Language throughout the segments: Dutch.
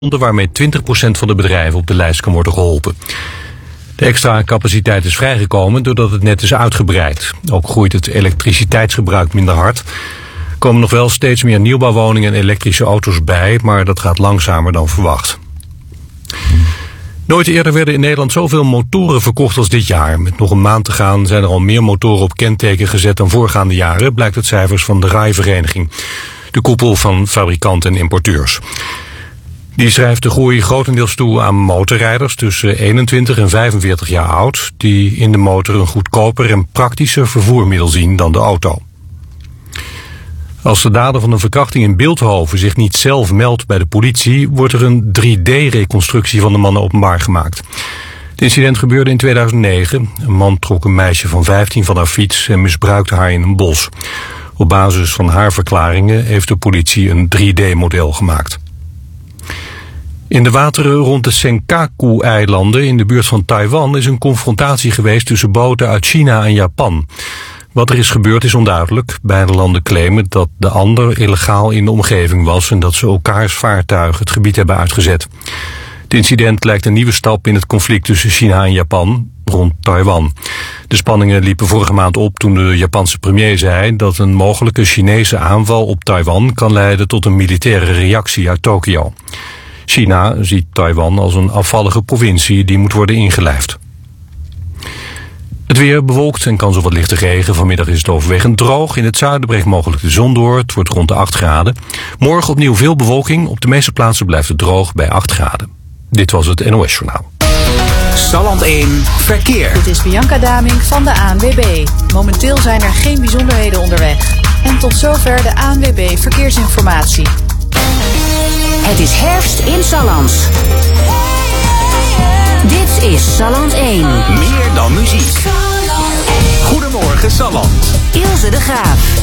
waarmee 20% van de bedrijven op de lijst kan worden geholpen. De extra capaciteit is vrijgekomen doordat het net is uitgebreid. Ook groeit het elektriciteitsgebruik minder hard. Er komen nog wel steeds meer nieuwbouwwoningen en elektrische auto's bij, maar dat gaat langzamer dan verwacht. Nooit eerder werden in Nederland zoveel motoren verkocht als dit jaar. Met nog een maand te gaan zijn er al meer motoren op kenteken gezet dan voorgaande jaren, blijkt uit cijfers van de RAI-vereniging, de koepel van fabrikanten en importeurs. Die schrijft de groei grotendeels toe aan motorrijders tussen 21 en 45 jaar oud, die in de motor een goedkoper en praktischer vervoermiddel zien dan de auto. Als de dader van een verkrachting in Bilthoven zich niet zelf meldt bij de politie, wordt er een 3D-reconstructie van de mannen openbaar gemaakt. Het incident gebeurde in 2009. Een man trok een meisje van 15 van haar fiets en misbruikte haar in een bos. Op basis van haar verklaringen heeft de politie een 3D-model gemaakt. In de wateren rond de Senkaku-eilanden in de buurt van Taiwan is een confrontatie geweest tussen boten uit China en Japan. Wat er is gebeurd is onduidelijk. Beide landen claimen dat de ander illegaal in de omgeving was en dat ze elkaars vaartuigen het gebied hebben uitgezet. Het incident lijkt een nieuwe stap in het conflict tussen China en Japan rond Taiwan. De spanningen liepen vorige maand op toen de Japanse premier zei dat een mogelijke Chinese aanval op Taiwan kan leiden tot een militaire reactie uit Tokio. China ziet Taiwan als een afvallige provincie die moet worden ingelijfd. Het weer bewolkt en kans op wat lichte regen. Vanmiddag is het overwegend droog. In het zuiden breekt mogelijk de zon door. Het wordt rond de 8 graden. Morgen opnieuw veel bewolking. Op de meeste plaatsen blijft het droog bij 8 graden. Dit was het NOS Journaal. Salland 1 Verkeer. Dit is Bianca Damink van de ANWB. Momenteel zijn er geen bijzonderheden onderweg. En tot zover de ANWB Verkeersinformatie. Het is herfst in Salland. Dit is Salland 1. Meer dan muziek. Goedemorgen Salland. Ilse de Graaf.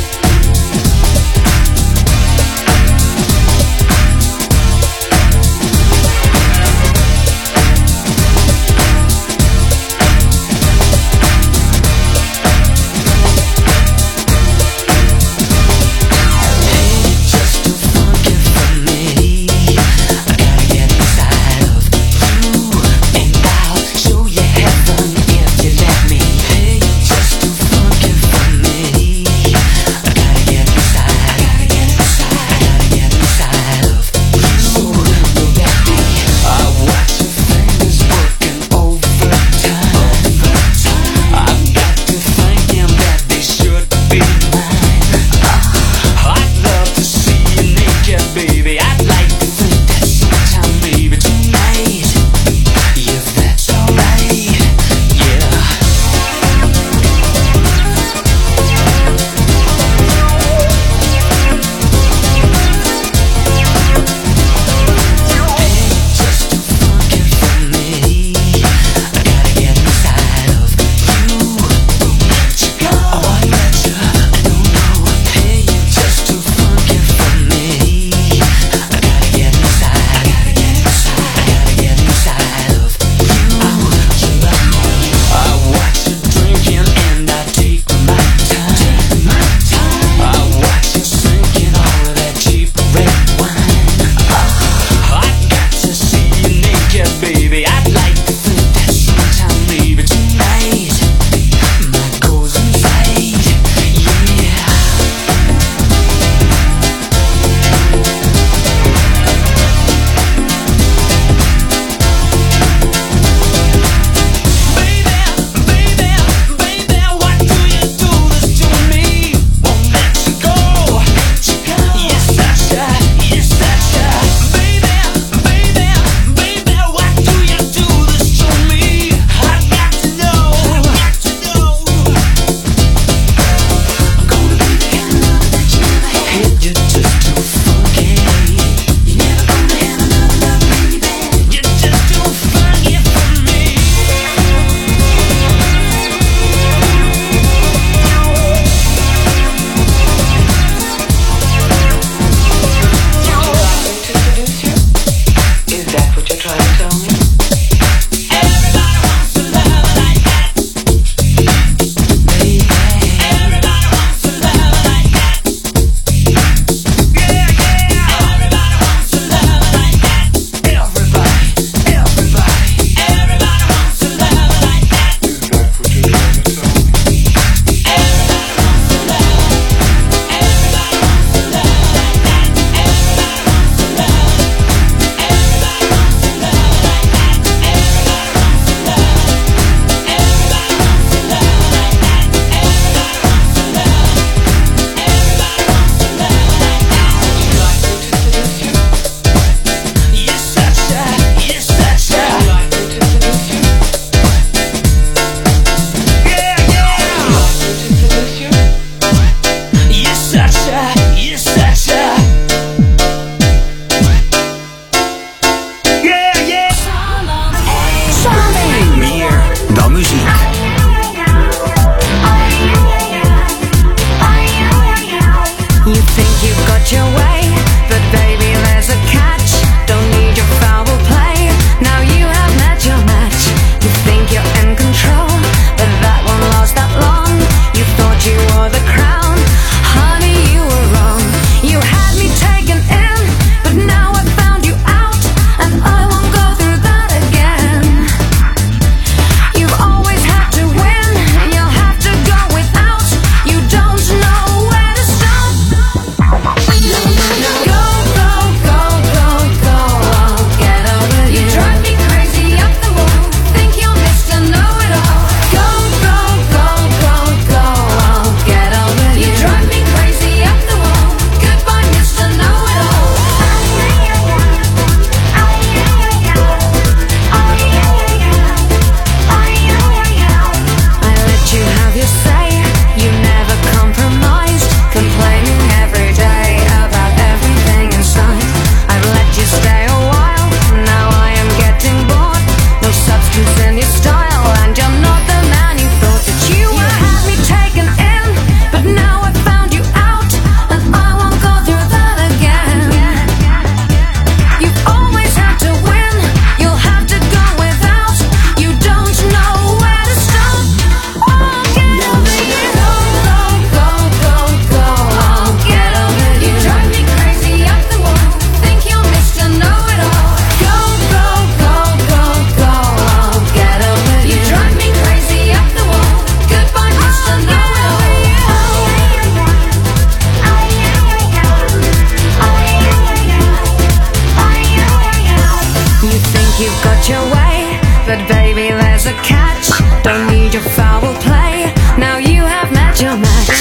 but baby, there's a catch. Don't need your foul play. Now you have met your match.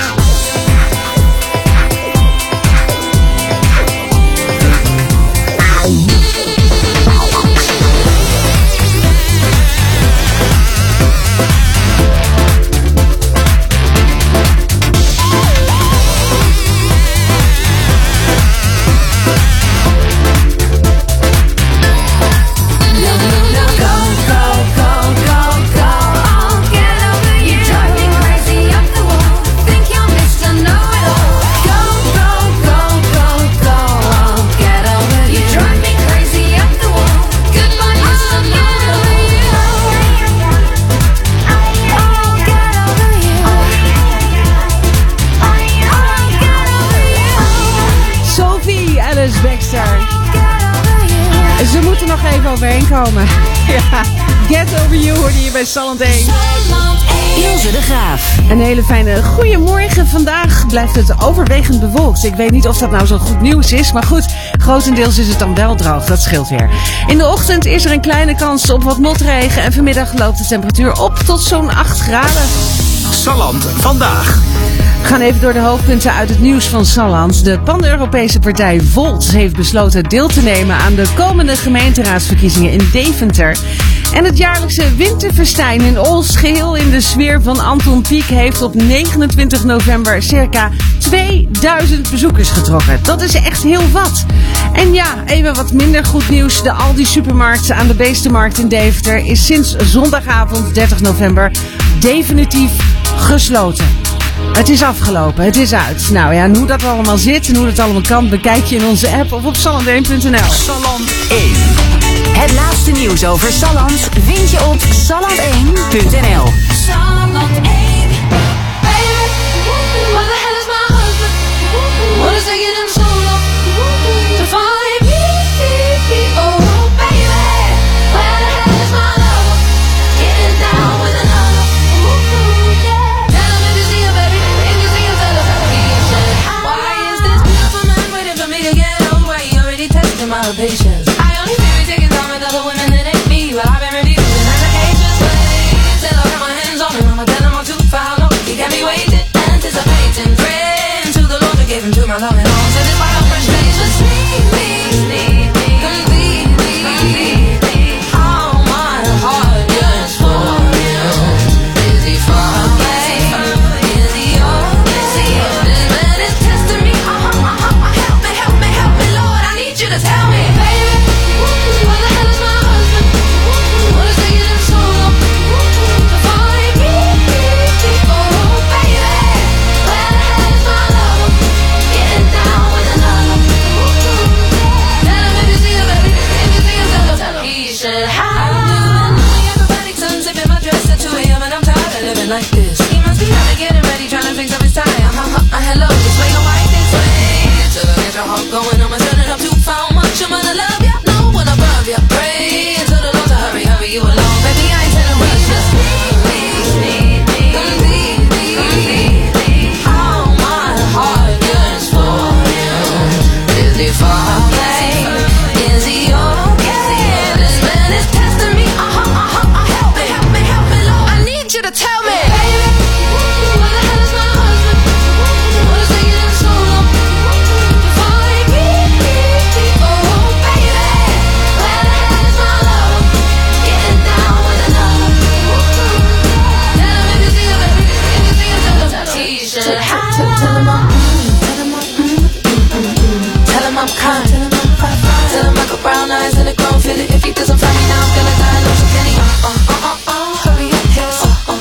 Ze moeten nog even overheen komen. Ja, Get Over You hoorde je bij Salland 1. Ilse de Graaf. Een hele fijne goeiemorgen. Vandaag blijft het overwegend bewolkt. Ik weet niet of dat nou zo goed nieuws is. Maar goed, grotendeels is het dan wel droog. Dat scheelt weer. In de ochtend is er een kleine kans op wat motregen. En vanmiddag loopt de temperatuur op tot zo'n 8 graden. Salland vandaag. We gaan even door de hoofdpunten uit het nieuws van Salland. De pan-Europese partij Volt heeft besloten deel te nemen aan de komende gemeenteraadsverkiezingen in Deventer. En het jaarlijkse winterfestijn in Ols, geheel in de sfeer van Anton Pieck, heeft op 29 november circa 2000 bezoekers getrokken. Dat is echt heel wat. En ja, even wat minder goed nieuws. De Aldi supermarkt aan de Beestenmarkt in Deventer is sinds zondagavond 30 november definitief gesloten. Het is afgelopen, het is uit. Nou ja, en hoe dat allemaal zit en hoe dat allemaal kan, bekijk je in onze app of op salland1.nl. Salland 1. Het laatste nieuws over Salland vind je op salland1.nl. Salland 1. What the hell is my husband? What is taking him so long to find me? Oh baby, where the hell is my lover? Getting down with another. Tell him if you see him, baby. If you see him, tell him. Why is this beautiful man waiting for me to get over? He already tested my patience. I only fear he taking time with other women that ain't me. Well, I've been refusing as a cage's way. Till I got my hands on him, I'ma tell him I'm too foul. No, he got me waiting, anticipating, praying to the Lord to give him to my loving arms. So this wild frustration, sneak me, complete me. All my heart yearns for you. Is he far away? Is he yours? This man is testing me. Help me, Lord, I need you to tell me, baby. What the hell is my husband? What is taking him so long to find me? Oh baby, where the hell is my lover? Getting down with another. Tell him if you see him, baby. If you see him, tell him. He should have. I'm doing acrobatic, unzipping my dress at 2 a.m. and I'm tired of living like this. He must be out getting ready, trying to fix up his tie. Hello, this way, don't right this way. Till I get your heart going, I'ma turn it up too far. Much I'm gonna love ya, no one above ya. Pray until the Lord to hurry you along. Baby, I ain't telling rush, just need me, all my heart yearns for you. Is he far away? Is he okay? This man is testing me. Help me, Lord. I need you to tell me, baby. What the hell is my husband? What is taking him so long to find me? Oh baby, where the hell is my lover? Getting down with another. Tell him if you see him, baby. If you see him, tell him. He should have. Tell him I'm kind. Tell him I got brown eyes and a grown feel it. If he doesn't find me now, I'm gonna die. No, so can he? Hurry up, yes.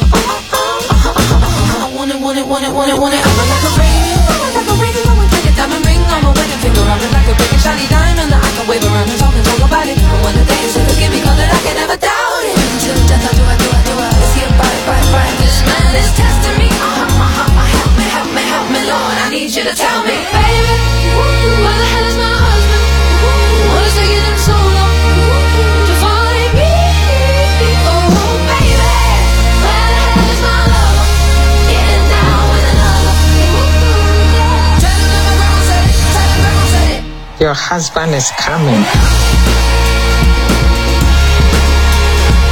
I want it. I'm like a ring. I would take a diamond ring on my wedding finger. I'm like a big and shiny diamond that I can wave around and talk about it. And when the day is forgive me, cause that I can never doubt it. Until death, I do. Is he a bite? This man is testing me. Help me, Lord. I need you to tell me, baby. What the hell is my husband? What is taking him so long to find me? Oh baby, where the hell is my lover? Getting down with another. Tell him that my grandma said it. Your husband is coming.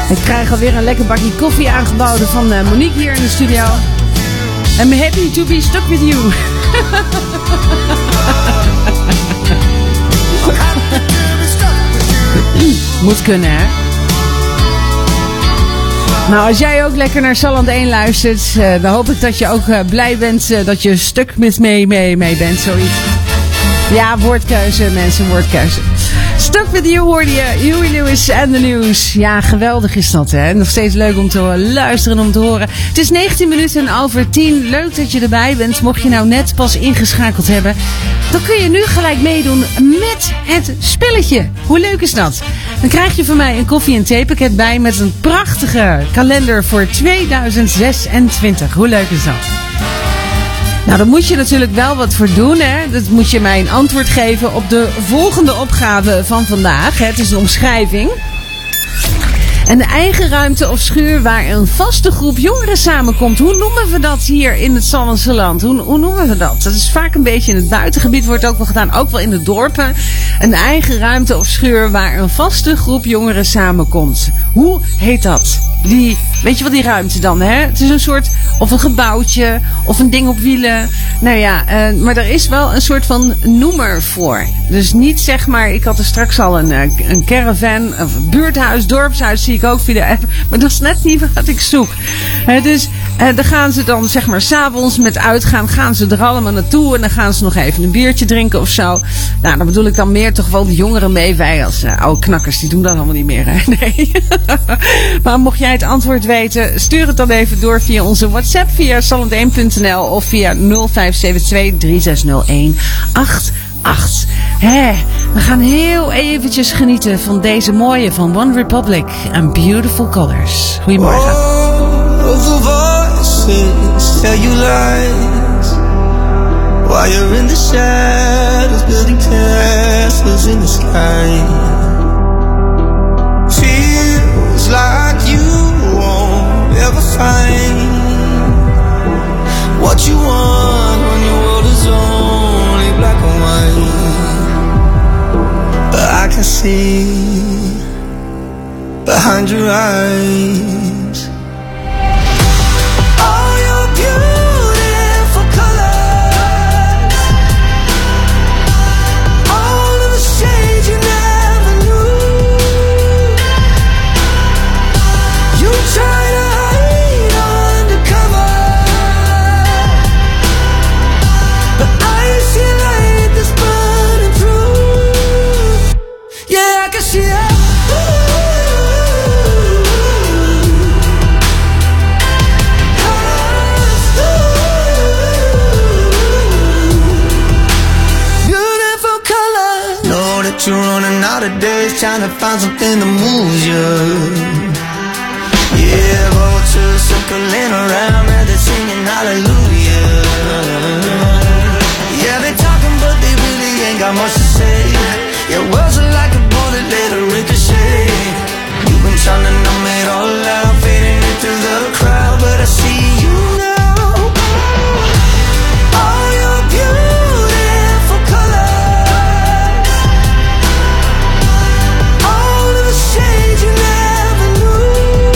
Ik krijg alweer een lekker bakje koffie aangeboden van Monique hier in de studio. I'm happy to be stuck with you. Moet kunnen, hè? Nou, als jij ook lekker naar Salland 1 luistert, dan hoop ik dat je ook blij bent dat je stuk met mee bent, zoiets. Ja, woordkeuze, mensen, woordkeuze. Stuck with you hoorde je, Huey Lewis en de News. Ja, geweldig is dat, hè. Nog steeds leuk om te luisteren en om te horen. Het is 19 minuten over 10. Leuk dat je erbij bent. Mocht je nou net pas ingeschakeld hebben, dan kun je nu gelijk meedoen met het spelletje. Hoe leuk is dat? Dan krijg je van mij een koffie- en theepakket bij met een prachtige kalender voor 2026. Hoe leuk is dat? Nou, daar moet je natuurlijk wel wat voor doen, hè. Dat moet je mij een antwoord geven op de volgende opgave van vandaag. Het is een omschrijving. Een eigen ruimte of schuur waar een vaste groep jongeren samenkomt. Hoe noemen we dat hier in het Sallandse land? Hoe noemen we dat? Dat is vaak een beetje in het buitengebied, wordt ook wel gedaan. Ook wel in de dorpen. Een eigen ruimte of schuur waar een vaste groep jongeren samenkomt. Hoe heet dat? Weet je wat die ruimte dan, hè? Het is een soort, of een gebouwtje, of een ding op wielen. Nou ja, maar er is wel een soort van noemer voor. Dus niet zeg maar, ik had er straks al een caravan, of een buurthuis, dorpshuis, zie ik ook via de app. Maar dat is net niet wat ik zoek. Dus dan gaan ze dan, zeg maar, 's avonds met uitgaan, gaan ze er allemaal naartoe. En dan gaan ze nog even een biertje drinken of zo. Nou, dan bedoel ik dan meer toch wel de jongeren mee. Wij als oude knakkers, die doen dat allemaal niet meer, hè? Nee. Maar mocht jij het antwoord weten, stuur het dan even door via onze WhatsApp, via salland1.nl of via 0572 3601 88. We gaan heel eventjes genieten van deze mooie van One Republic and Beautiful Colors. Goedemorgen. All of the voices tell you lies while you're in the shadows building castles in the sky. Feels like you won't ever find what you want when your world is only black and white. But I can see behind your eyes all your beautiful colors, all of the shades you never knew. You try to hide undercover, but I see a light that's burning through. Yeah, I can see it. You're running out of days trying to find something to move you. Yeah, vultures circling around and they're singing hallelujah. Yeah, they're talking but they really ain't got much to say. Your words are like a bullet, let it ricochet. You've been trying to numb it all out, fading into the crowd, but I see you now. All your beautiful colors, shades you never knew.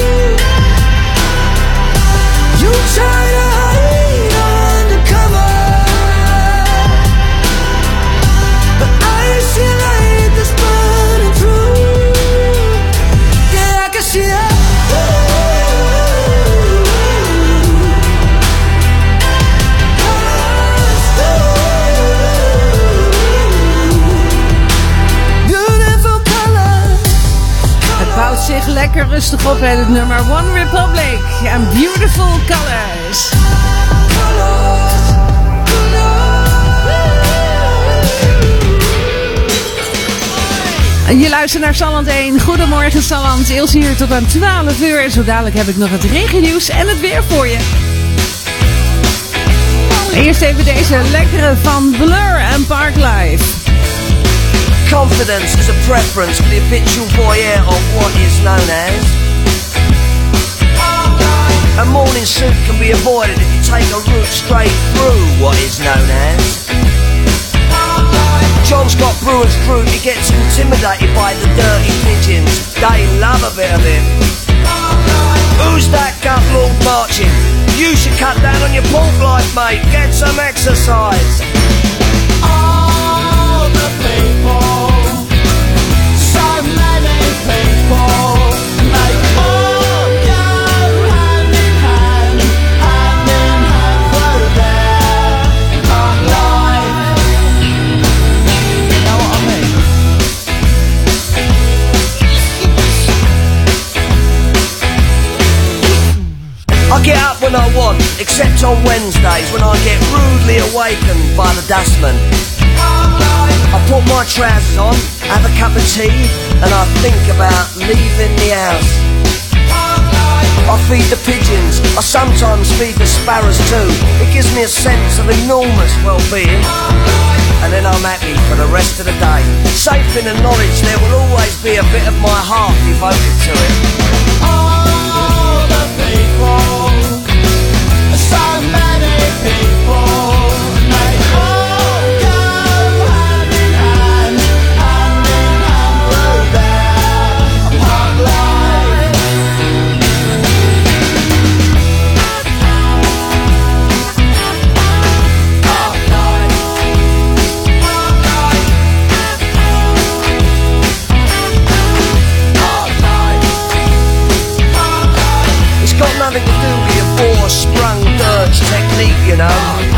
You try to hide undercover, but I see a light that's burning through. Yeah, I can see it. Bouwt zich lekker rustig op bij het nummer One Republic and Beautiful Colors. Je luistert naar Salland 1. Goedemorgen Salland. Ilse hier tot aan 12 uur. En zo dadelijk heb ik nog het regennieuws en het weer voor je. Eerst even deze lekkere van Blur en Parklife. Confidence is a preference for the habitual voyeur of what is known as. A morning suit can be avoided if you take a route straight through what is known as. John's got brewer's fruit, he gets intimidated by the dirty pigeons. They love a bit of him. mate, get some exercise. All the people, so many people, they all go hand in hand, hand in hand through their life. You know what I mean? I get up when I want, except on Wednesdays when I get rudely awakened by the dustman. I put my trousers on, have a cup of tea, and I think about leaving the house. I feed the pigeons, I sometimes feed the sparrows too. It gives me a sense of enormous well-being. And then I'm happy for the rest of the day, safe in the knowledge there will always be a bit of my heart devoted to it. All the people, so many people, they all go hand in hand, hand in hand through their punk life. It's got nothing to do with your four-sprung dirge technique, you know.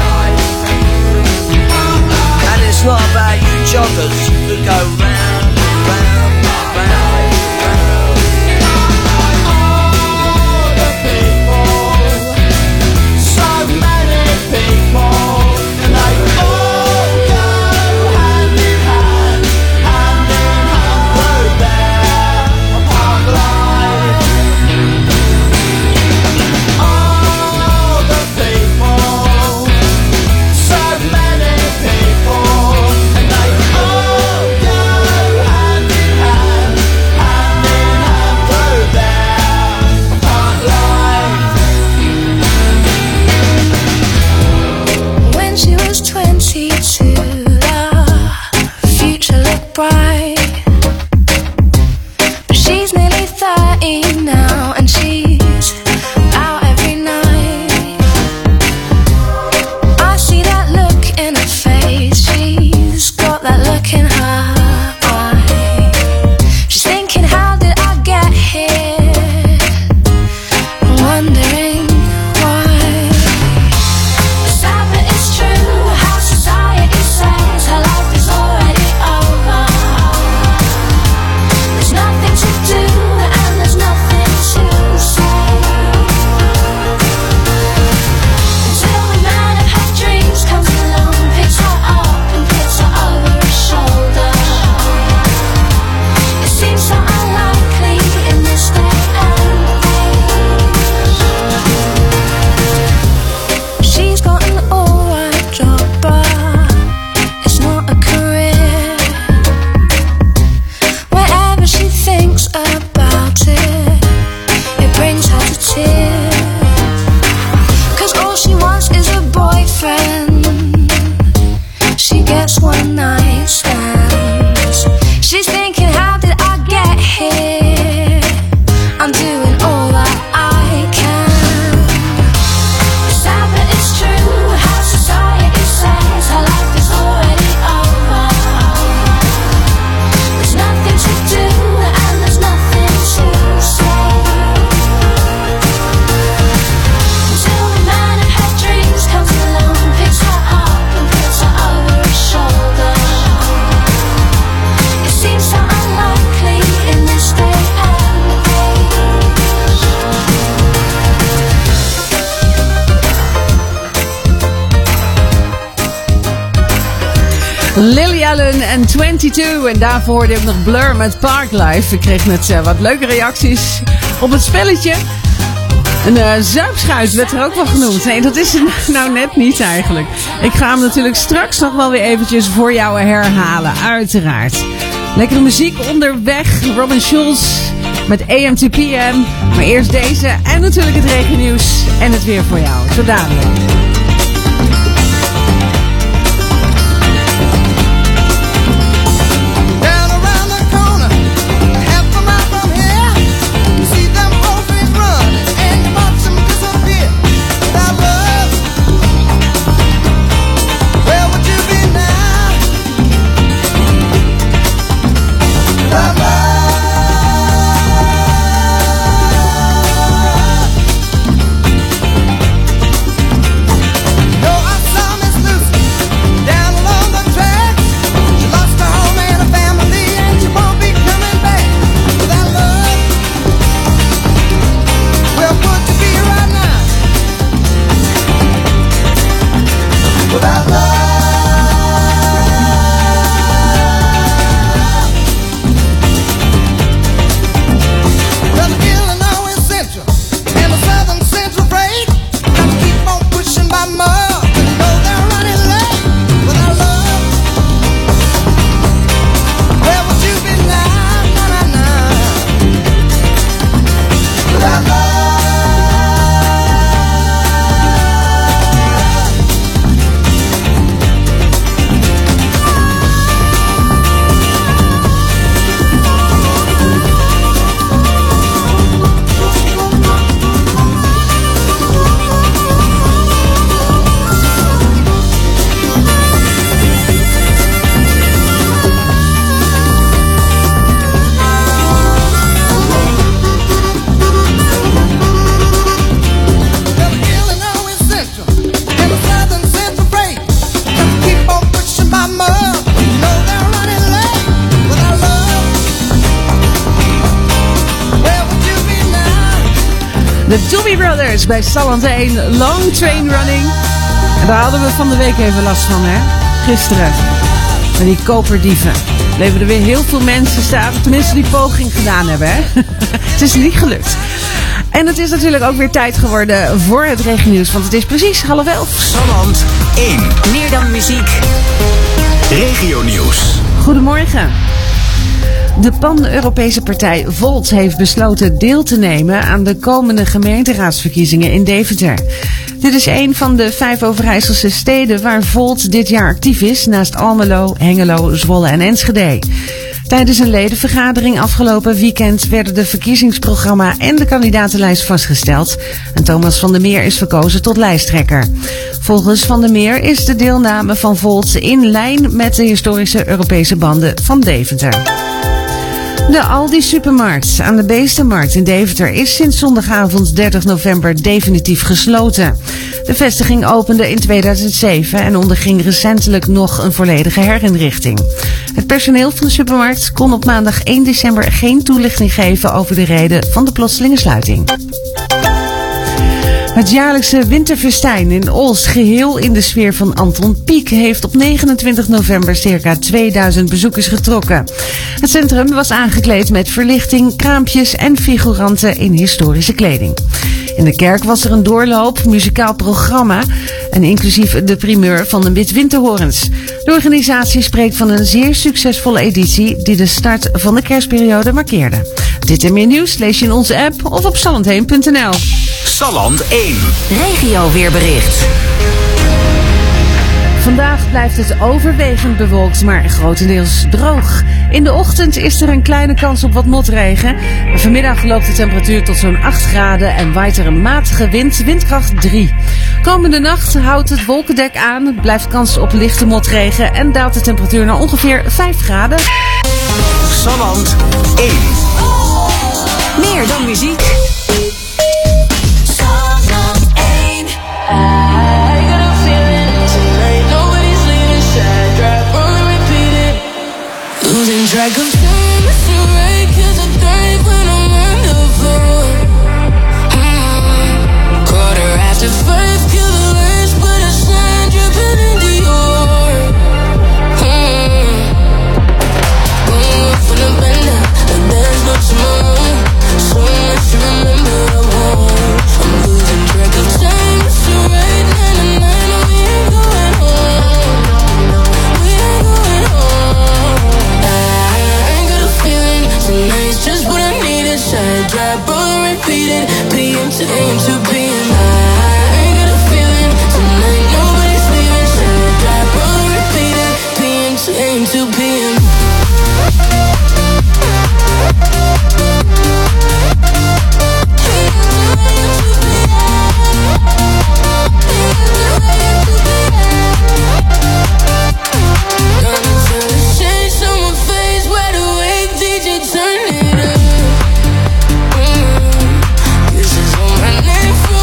And it's not about you joggers who go round, round, round, round. All the people, so many people, they all go hand in hand, hand in hand through their punk life. All the people, so many people, and they all go hand in hand, hand in hand through their punk life. When she was 22, the future looked bright. But she's nearly 30 now, and she's out every night. I see that look in her face, she's got that look in her eye. She's thinking, how did I get here? Wondering why. Sad, but it's true how society says her life is already over. There's nothing to do and there's nothing to say. Until the man of her dreams comes along, picks her up and puts her over his shoulder. It seems so unlikely in this day and age. She's got an alright job, but it's not a career. Whenever she thinks about it, it brings her to tears. 'Cause all she wants is a boyfriend. She gets one night stands. She's thinking, how did I get here? I'm doing all that I can. Sad, but it's true how society says her life is already over. There's nothing to do and there's nothing to say. Until the man of her dreams comes along, picks her up and puts her over his shoulder. It seems so unlikely in this day and age. Lily Allen en 22. En daarvoor hoorde ik nog Blur met Parklife. Ik kreeg net wat leuke reacties op het spelletje. Een zuipschuit werd er ook wel genoemd. Nee, dat is het nou net niet eigenlijk. Ik ga hem natuurlijk straks nog wel weer eventjes voor jou herhalen. Uiteraard. Lekkere muziek onderweg. Robin Schulz met AM to PM. Maar eerst deze en natuurlijk het regennieuws en het weer voor jou. Tot dadelijk. De Doobie Brothers bij Salland 1, Long Train Running. En daar hadden we van de week even last van, hè? Gisteren. Met die koperdieven. Bleven er weer heel veel mensen staan. Tenminste die poging gedaan hebben, hè? Het is niet gelukt. En het is natuurlijk ook weer tijd geworden voor het regionieuws. Want het is precies 10:30. Salland 1. Meer dan muziek. Regionieuws. Goedemorgen. De Pan-Europese partij Volt heeft besloten deel te nemen aan de komende gemeenteraadsverkiezingen in Deventer. Dit is een van de 5 Overijsselse steden waar Volt dit jaar actief is, naast Almelo, Hengelo, Zwolle en Enschede. Tijdens een ledenvergadering afgelopen weekend werden de verkiezingsprogramma en de kandidatenlijst vastgesteld. En Thomas van der Meer is verkozen tot lijsttrekker. Volgens Van der Meer is de deelname van Volt in lijn met de historische Europese banden van Deventer. De Aldi Supermarkt aan de Beestenmarkt in Deventer is sinds zondagavond 30 november definitief gesloten. De vestiging opende in 2007 en onderging recentelijk nog een volledige herinrichting. Het personeel van de supermarkt kon op maandag 1 december geen toelichting geven over de reden van de plotselinge sluiting. Het jaarlijkse winterfestijn in Ols, geheel in de sfeer van Anton Pieck, heeft op 29 november circa 2000 bezoekers getrokken. Het centrum was aangekleed met verlichting, kraampjes en figuranten in historische kleding. In de kerk was er een doorloop, muzikaal programma en inclusief de primeur van de Midwinterhorens. De organisatie spreekt van een zeer succesvolle editie die de start van de kerstperiode markeerde. Dit en meer nieuws lees je in onze app of op sallandheen.nl. Salland 1. Regio weerbericht. Vandaag blijft het overwegend bewolkt, maar grotendeels droog. In de ochtend is er een kleine kans op wat motregen. Vanmiddag loopt de temperatuur tot zo'n 8 graden en waait er een matige wind, windkracht 3. Komende nacht houdt het wolkendek aan, blijft kans op lichte motregen en daalt de temperatuur naar ongeveer 5 graden. Salland 1. Meer dan muziek. Losing track of time, it's alright, 'cause I thrive when I'm on the floor. 5:15, kill the last, but I sign dripping in Dior. Going up for the bender, and there's no tomorrow. So much to remember, I won't. I'm losing track of time, it's alright, 9-9, oh, we ain't going home. We ain't going home. Tonight's just what I needed. Side drive, roll and repeat it. PM to AM to PM. I ain't got a feeling. Tonight nobody's leaving. Side drive, roll and repeat it. PM to AM to PM. Turn it up. Kisses on my neck.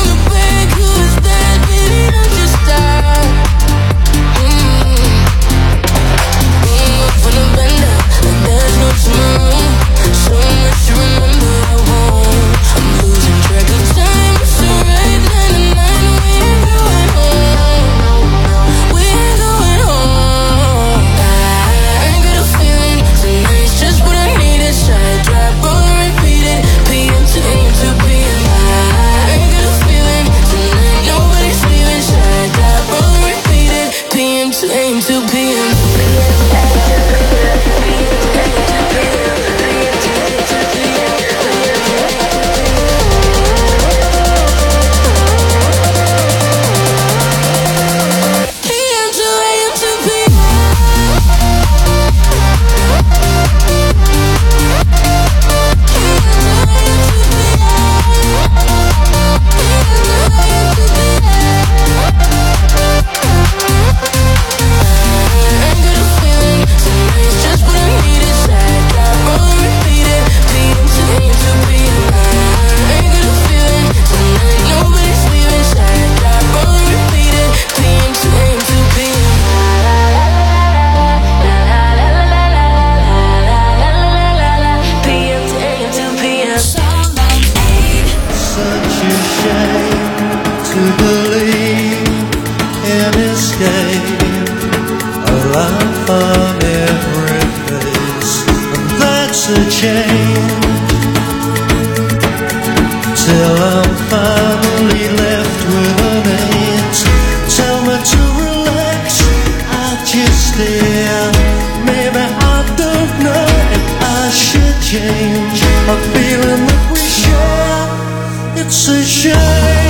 feeling that we share. It's a shame.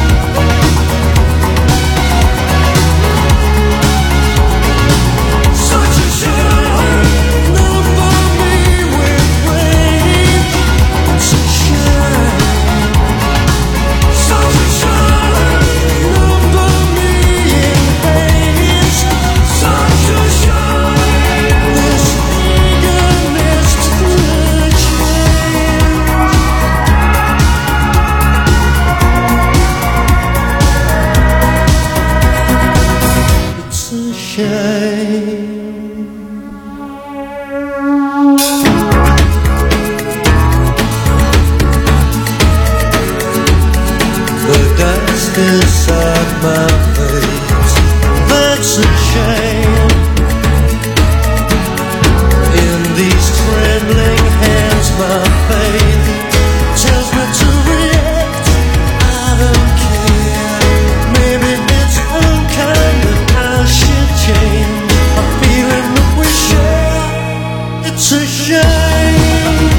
Such a shame. Number me with rage. It's a shame. Such a shame. Number me in haste. Such a shame. This eagerness to change. It's a shame. The dust inside my face, that's a shame. In these trembling hands, my faith tells me to react. I don't care. Maybe it's unkind, but I should change. A feeling that we share. It's a shame.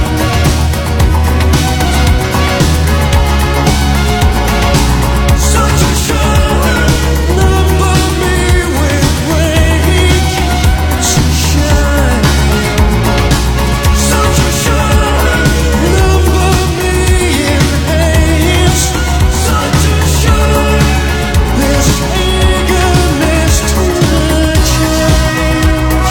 Such a shame. Number me with rage. It's a shame. Such a shame. Number me in haste. Such a shame. This eagerness to change.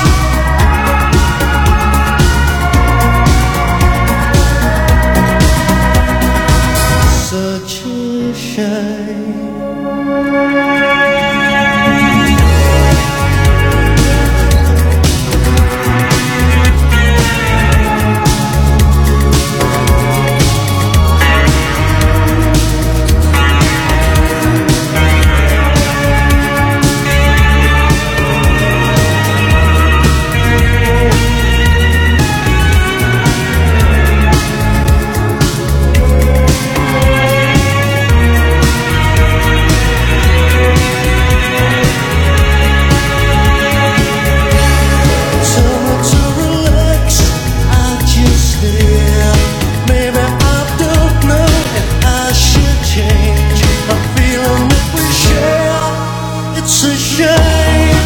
Such a shame. Tell me to relax, I just hear. Maybe I don't know if I should change. A feeling that we share. It's a shame.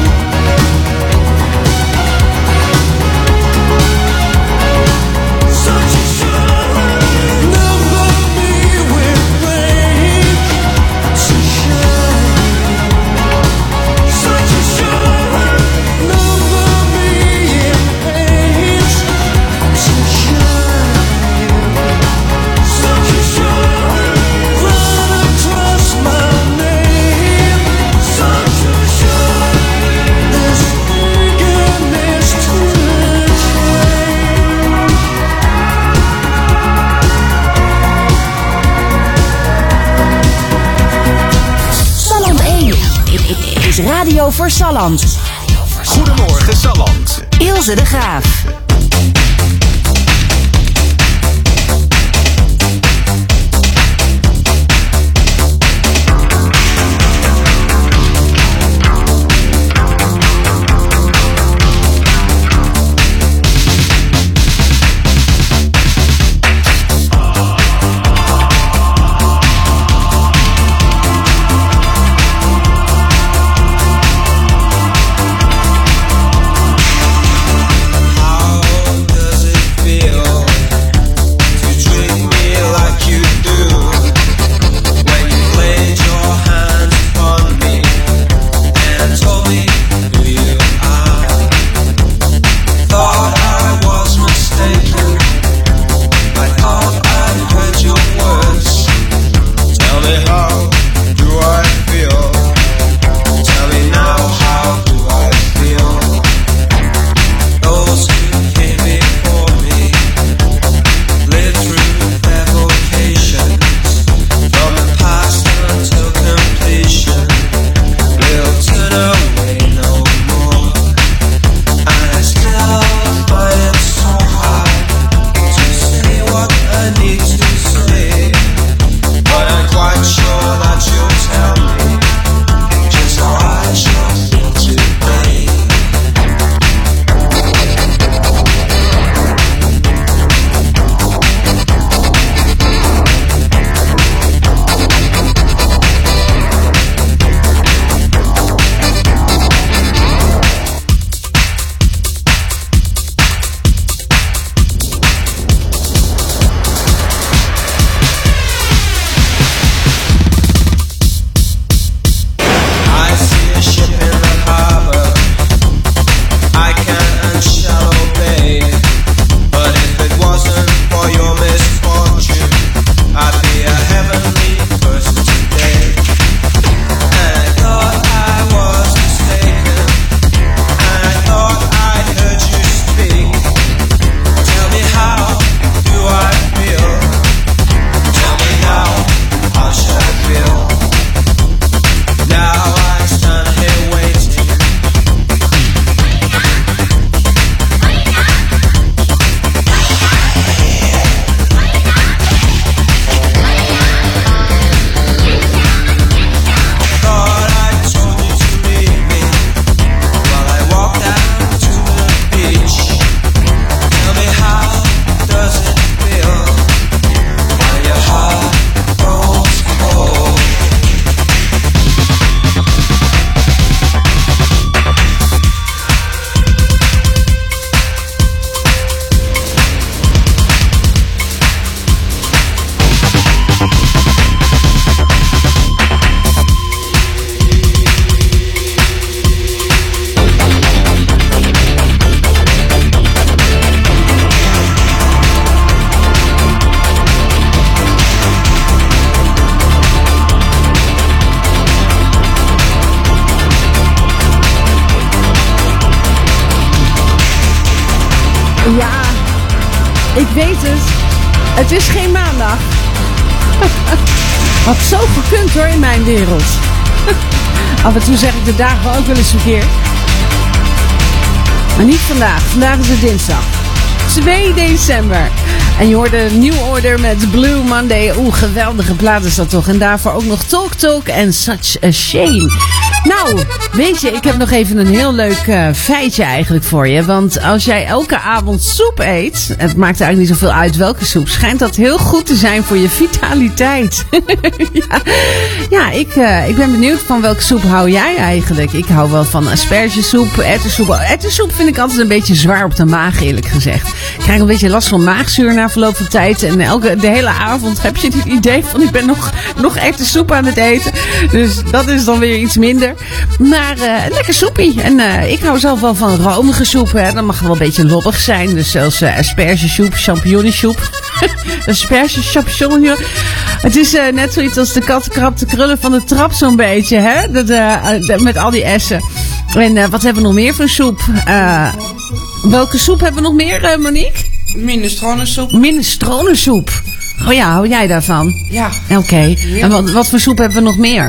Such a shame. Number me with rage. It's a shame. Such a shame. Number me in haste. It's a shame. Such a shame. Run across my name. Such a shame. This eagerness to change. Salland 1 is radio voor Salland. Goedemorgen Salland. Ilse de Graaf. How Ik weet het. Het is geen maandag. Had zo gekund hoor in mijn wereld. Af en toe zeg ik de dagen ook wel eens verkeerd. Maar niet vandaag. Vandaag is het dinsdag. 2 december. En je hoorde New Order met Blue Monday. Geweldige plaat is dat toch. En daarvoor ook nog Talk Talk en Such a Shame. Nou, weet je, ik heb nog even een heel leuk feitje eigenlijk voor je. Want als jij elke avond soep eet, het maakt eigenlijk niet zoveel uit welke soep, schijnt dat heel goed te zijn voor je vitaliteit. Ik ben benieuwd van welke soep hou jij eigenlijk? Ik hou wel van aspergesoep, ettersoep. Ettersoep vind ik altijd een beetje zwaar op de maag, eerlijk gezegd. Ik krijg een beetje last van maagzuur na verloop van tijd. En de hele avond heb je het idee van ik ben nog ettersoep aan het eten. Dus dat is dan weer iets minder. Maar lekker soepie. En ik hou zelf wel van romige soep. Hè. Dan mag het wel een beetje lobbig zijn. Dus zelfs aspergesoep, champignonsoep. Asperge, het is net zoiets als de kat krabt de krullen van de trap zo'n beetje. Hè? Met al die essen. En wat hebben we nog meer voor soep? Welke soep hebben we nog meer, Monique? Minestronensoep. Minestronensoep. Oh ja, hou jij daarvan? Ja. Oké. En wat voor soep hebben we nog meer?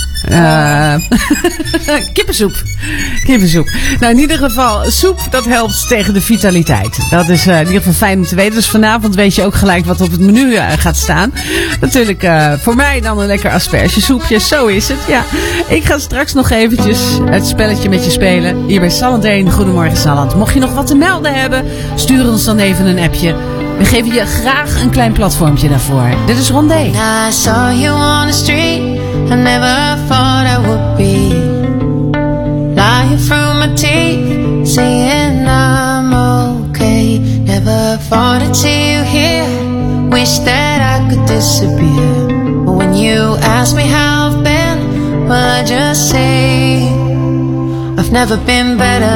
Kippensoep. Nou, in ieder geval, soep, dat helpt tegen de vitaliteit. Dat is in ieder geval fijn om te weten. Dus vanavond weet je ook gelijk wat op het menu gaat staan. Natuurlijk voor mij dan een lekker aspergesoepje. Zo is het, ja. Ik ga straks nog eventjes het spelletje met je spelen. Hier bij Salland 1. Goedemorgen Salland. Mocht je nog wat te melden hebben, stuur ons dan even een appje. We geven je graag een klein platformtje daarvoor. Dit is Rondé. I saw you on the street. I never thought I would be lying through my teeth, saying I'm okay. Never thought I'd see you here. Wish that I could disappear. But when you ask me how I've been, well I just say I've never been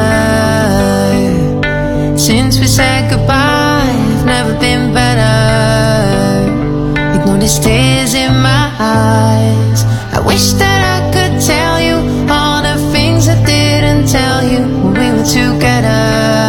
better. Since we said goodbye, I've never been better. Ignore the tears in my eyes. I wish that I could tell you all the things I didn't tell you when we were together.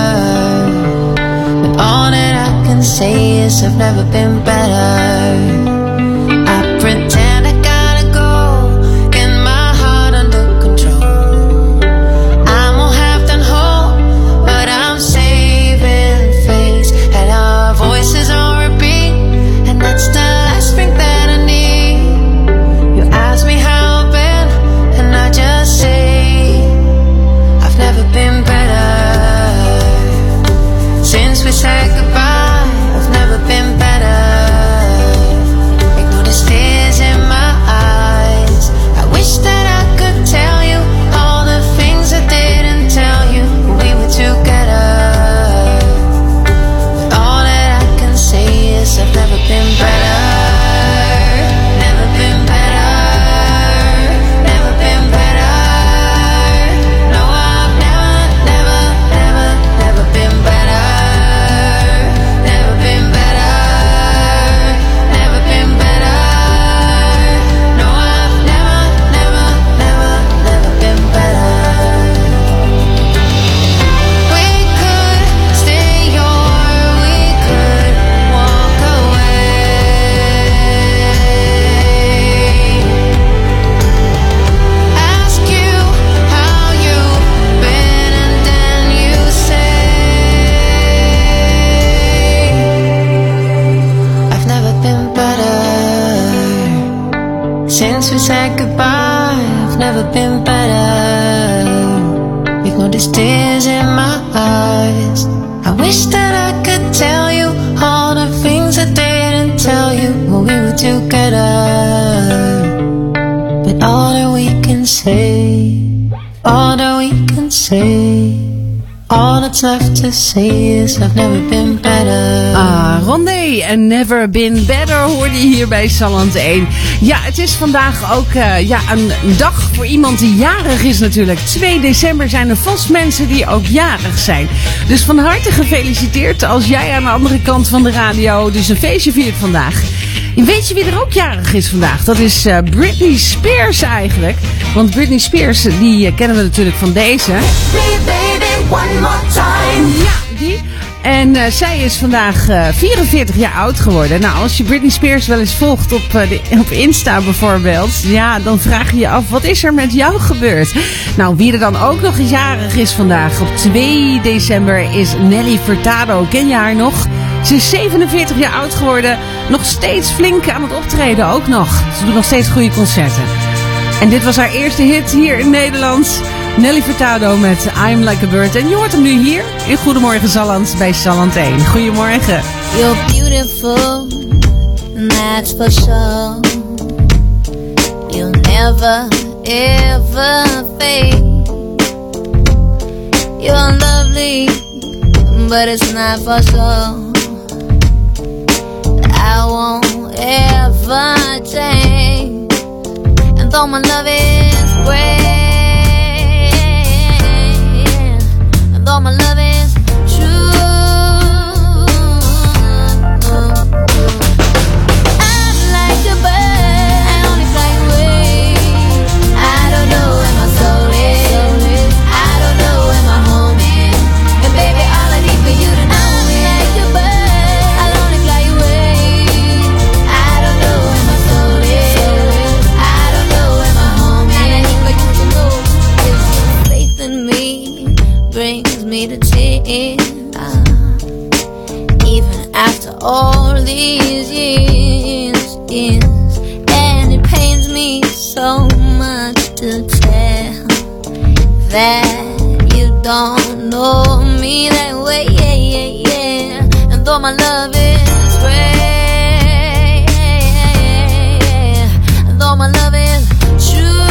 But all that I can say is I've never been better. I pretend I gotta go, get my heart under control. I'm all half done whole, but I'm saving face. And our voices on repeat, and that's the last thing that I need. You ask me how I've been, and I just say I've never been better. Since we said goodbye, I've never been better. Ignore the tears in my eyes. I wish that I could tell you all the things I didn't tell you when we were together. But all that I can say is I've never been better. Never been better. Never been better. No, I've never been better. Never been better. Never been better. No, I've never been better. We could stay or we could walk away. Ask you how you've been and then you say I've never been better. Since we said goodbye, I've never been better. Ignore the tears in my eyes. I wish that I could tell you all the things I didn't tell you when we were together. But all that we can say, all that we can say, all that's left to say is I've never been better. Rondé en Never Been Better hoorde je hier bij Salland 1. Ja, het is vandaag ook een dag voor iemand die jarig is natuurlijk. 2 december zijn er vast mensen die ook jarig zijn. Dus van harte gefeliciteerd als jij aan de andere kant van de radio dus een feestje viert vandaag. Weet je wie er ook jarig is vandaag? Dat is Britney Spears eigenlijk. Want Britney Spears, die kennen we natuurlijk van deze. Baby, one more time. Ja, die. En zij is vandaag 44 jaar oud geworden. Nou, als je Britney Spears wel eens volgt op Insta bijvoorbeeld, ja, dan vraag je je af, wat is er met jou gebeurd? Nou, wie er dan ook nog jarig is vandaag, op 2 december, is Nelly Furtado. Ken je haar nog? Ze is 47 jaar oud geworden, nog steeds flink aan het optreden ook nog. Ze doet nog steeds goede concerten. En dit was haar eerste hit hier in Nederland. Nelly Furtado met I'm Like a Bird. En je hoort hem nu hier in Goedemorgen Salland bij Salland 1. Goedemorgen. You're beautiful, that's for sure. You'll never, ever fade. You're lovely, but it's not for sure. I won't ever change. And though my love is great, though my love is true, I'm like a bird, I only fly away. I don't know where my soul is, I don't know where my home is. And baby, all I need for you to know is I'm like a bird, I'll only fly away. I don't know where my soul is, I don't know where my home is. And I need for you to know is faith in me brings me to tears, even after all these years, and it pains me so much to tell that you don't know me that way, and though my love is great, and though my love is true,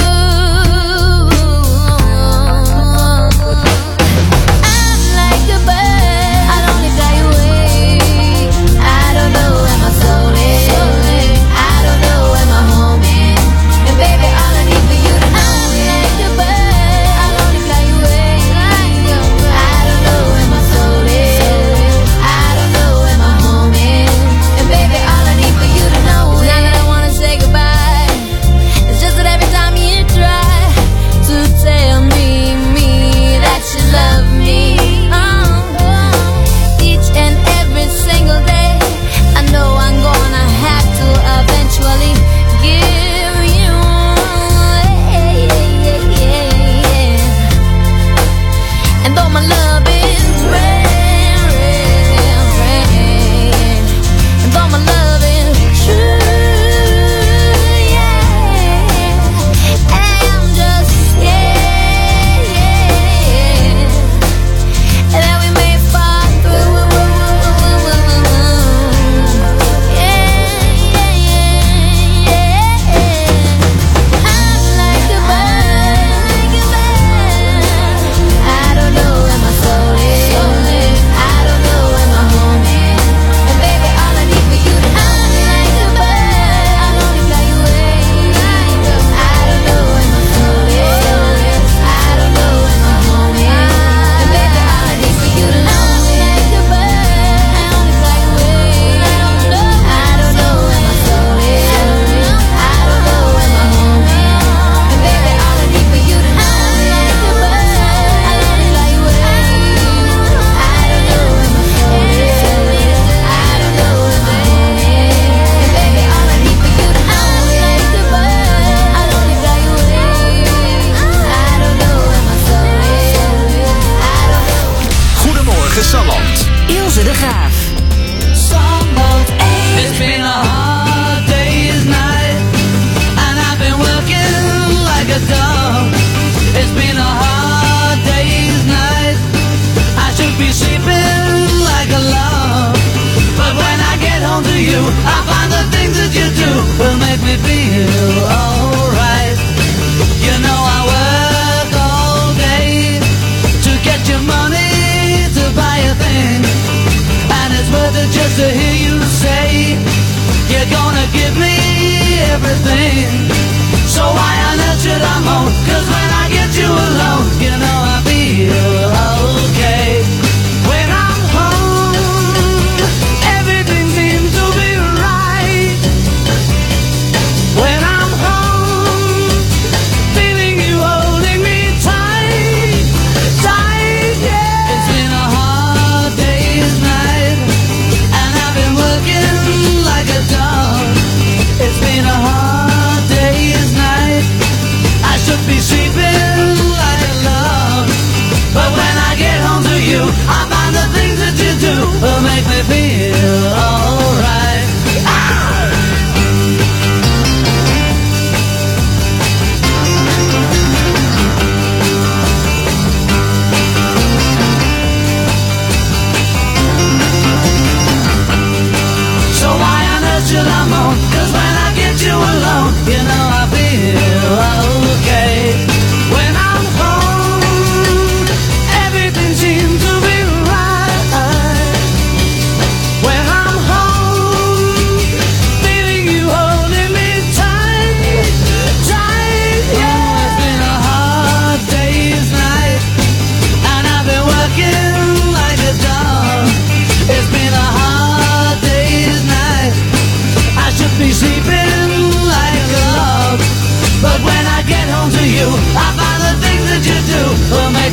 When I'm home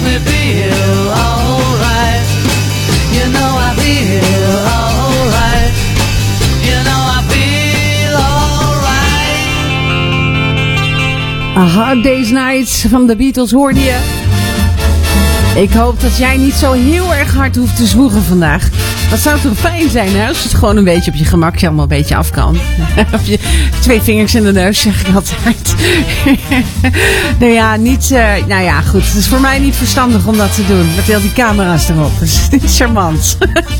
me feel alright. You know I feel alright. You know I feel alright. A Hard Day's Night van de Beatles hoorde je. Ik hoop dat jij niet zo heel erg hard hoeft te zwoegen vandaag. Dat zou toch fijn zijn, hè? Als het gewoon een beetje op je gemakje allemaal een beetje af kan. Of je 2 vingers in de neus, zeg ik altijd. Nou ja, niet... nou ja, goed. Het is voor mij niet verstandig om dat te doen. Met al die camera's erop. Dat is niet charmant.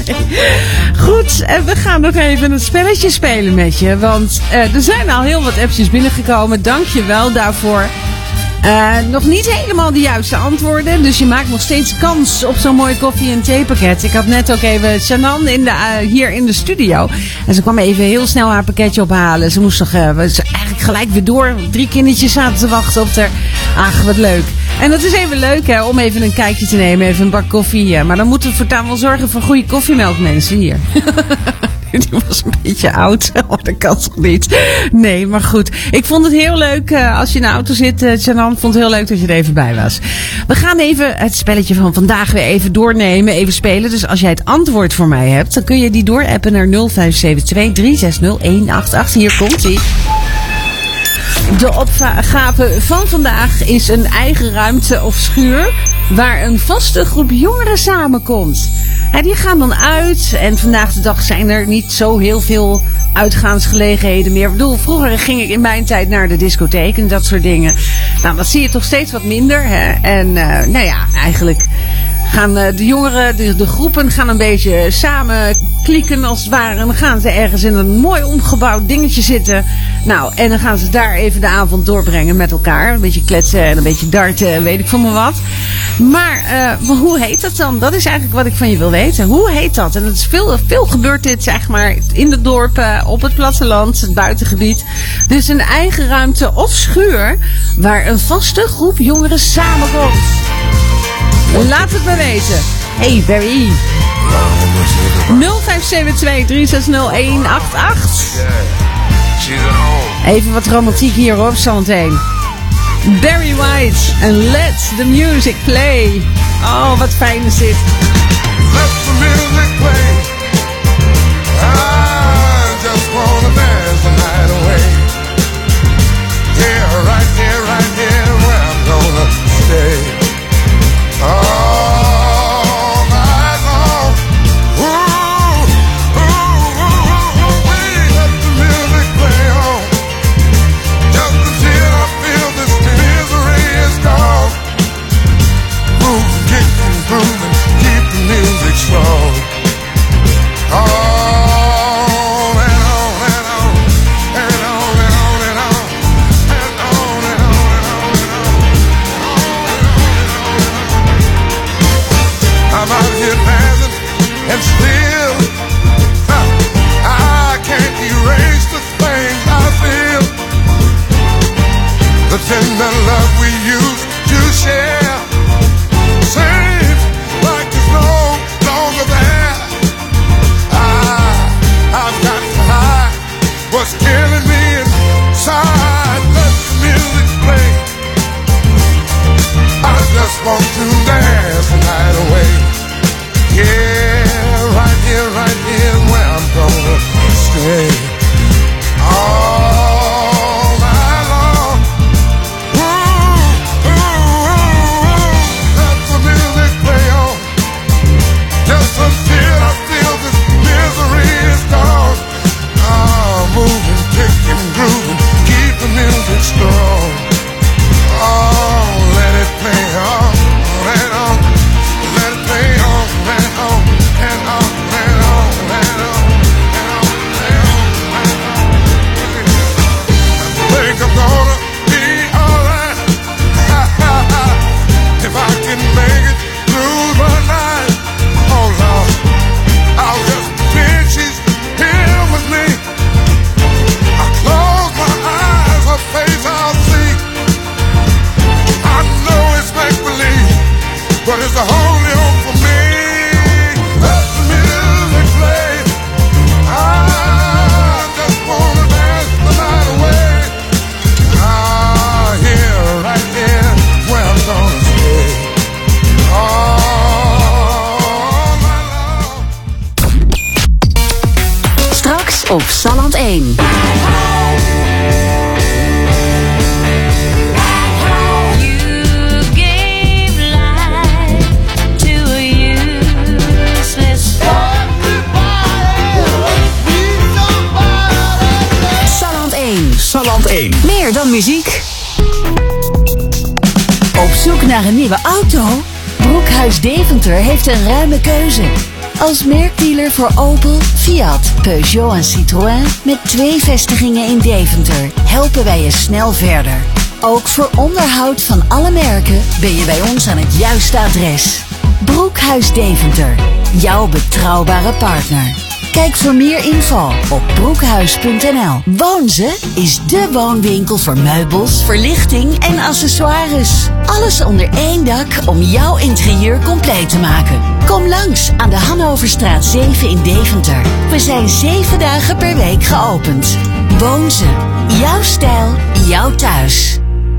Goed, en we gaan nog even een spelletje spelen met je. Want er zijn al heel wat appjes binnengekomen. Dank je wel daarvoor. Nog niet helemaal de juiste antwoorden. Dus je maakt nog steeds kans op zo'n mooi koffie- en theepakket. Ik had net ook even Shannon hier in de studio. En ze kwam even heel snel haar pakketje ophalen. Ze moest toch eigenlijk gelijk weer door. 3 kindertjes zaten te wachten op haar. Ach, wat leuk. En dat is even leuk, hè, om even een kijkje te nemen. Even een bak koffie. Maar dan moeten we voortaan wel zorgen voor goede koffiemelk, mensen hier. Die was een beetje oud. Oh, dat kan toch niet? Nee, maar goed. Ik vond het heel leuk als je in de auto zit. Janan vond het heel leuk dat je er even bij was. We gaan even het spelletje van vandaag weer even doornemen. Even spelen. Dus als jij het antwoord voor mij hebt, dan kun je die doorappen naar 0572 360 188. Hier komt ie. De opgave van vandaag is een eigen ruimte of schuur waar een vaste groep jongeren samenkomt. Die gaan dan uit en vandaag de dag zijn er niet zo heel veel uitgaansgelegenheden meer. Ik bedoel, vroeger ging ik in mijn tijd naar de discotheek en dat soort dingen. Nou, dat zie je toch steeds wat minder. Hè? En nou ja, eigenlijk gaan de jongeren, de groepen gaan een beetje samen klikken als het ware. En dan gaan ze ergens in een mooi omgebouwd dingetje zitten. Nou, en dan gaan ze daar even de avond doorbrengen met elkaar. Een beetje kletsen en een beetje darten en weet ik van me wat. Maar hoe heet dat dan? Dat is eigenlijk wat ik van je wil weten. Hoe heet dat? En het is veel gebeurt dit, zeg maar, in de dorpen, op het platteland, het buitengebied. Dus een eigen ruimte of schuur waar een vaste groep jongeren samenkomt. Laat het maar weten. Hey Barry. 0572 360 188. Even wat romantiek hier hoor, zometeen. Barry White en Let the Music Play. Oh, wat fijn is dit. Let the music play. I just wanna dance the night away. Yeah, right here where I'm gonna stay. All night long. Ooh, let the music play on. Just until I feel this misery is gone. Move, kick and groove and keep the music strong. On and on and on and on and on and on and on and on and on and on. I'm out here dancing and still I can't erase the things I feel. The tender love we used to share seems like it's no longer there. I've got to hide what's killing me inside. Let the music play. I just want to dance the night away. Yeah, right here where I'm gonna stay. All night long. Ooh, let the music play on. Just until I feel this misery is gone. I'm moving, kick op Salland 1. Salland 1. Meer dan muziek. Op zoek naar een nieuwe auto? Broekhuis Deventer heeft een ruime keuze. Als merkdealer voor Opel, Fiat, Peugeot en Citroën met 2 vestigingen in Deventer helpen wij je snel verder. Ook voor onderhoud van alle merken ben je bij ons aan het juiste adres. Broekhuis Deventer, jouw betrouwbare partner. Kijk voor meer info op broekhuis.nl. Woonze is dé woonwinkel voor meubels, verlichting en accessoires. Alles onder één dak om jouw interieur compleet te maken. Kom langs aan de Hannoverstraat 7 in Deventer. We zijn 7 dagen per week geopend. Woonze, jouw stijl, jouw thuis.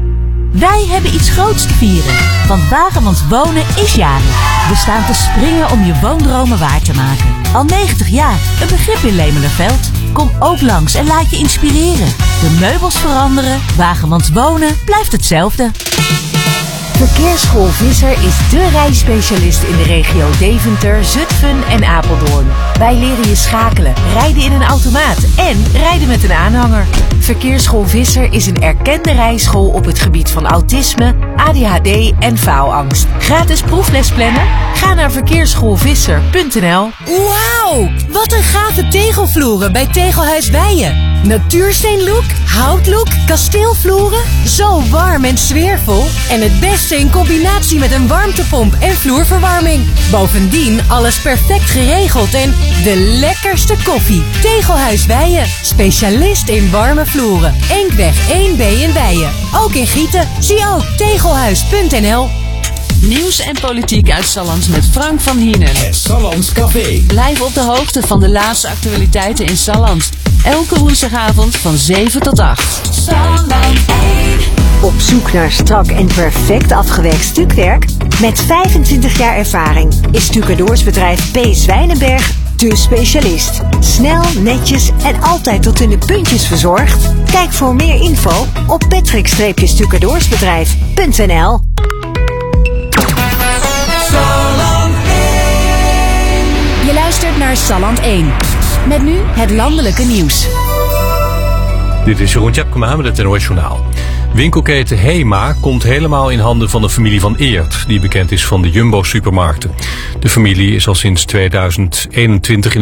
Wij hebben iets groots te vieren, want Wagemans Wonen is jarig. We staan te springen om je woondromen waar te maken. Al 90 jaar, een begrip in Lemelerveld. Kom ook langs en laat je inspireren. De meubels veranderen, Wagemans Wonen blijft hetzelfde. Verkeersschool Visser is dé rijspecialist in de regio Deventer, Zutphen en Apeldoorn. Wij leren je schakelen, rijden in een automaat en rijden met een aanhanger. Verkeersschool Visser is een erkende rijschool op het gebied van autisme, ADHD en faalangst. Gratis proefles plannen? Ga naar verkeersschoolvisser.nl. Wauw, wat een gave tegelvloeren bij Tegelhuis Weijen. Natuursteenlook, houtlook, kasteelvloeren. Zo warm en sfeervol. En het beste in combinatie met een warmtepomp en vloerverwarming. Bovendien alles perfect geregeld en de lekkerste koffie. Tegelhuis Weijen, specialist in warme vloeren. Enkweg 1B in Weijen. Ook in Gieten. Zie ook tegelhuis.nl. Nieuws en politiek uit Salland met Frank van Hienen. Het Sallands Café. Blijf op de hoogte van de laatste actualiteiten in Salland. Elke woensdagavond van 7 tot 8. Salland 1. Op zoek naar strak en perfect afgewerkt stukwerk? Met 25 jaar ervaring is stucadoorsbedrijf P. Zwijnenberg de specialist. Snel, netjes en altijd tot in de puntjes verzorgd? Kijk voor meer info op patrick-stucadoorsbedrijf.nl. Je luistert naar Salland 1. Met nu het landelijke nieuws. Dit is Jeroen Tjepkema met het NOS Journaal. Winkelketen Hema komt helemaal in handen van de familie van Eert, die bekend is van de Jumbo-supermarkten. De familie is al sinds 2021 in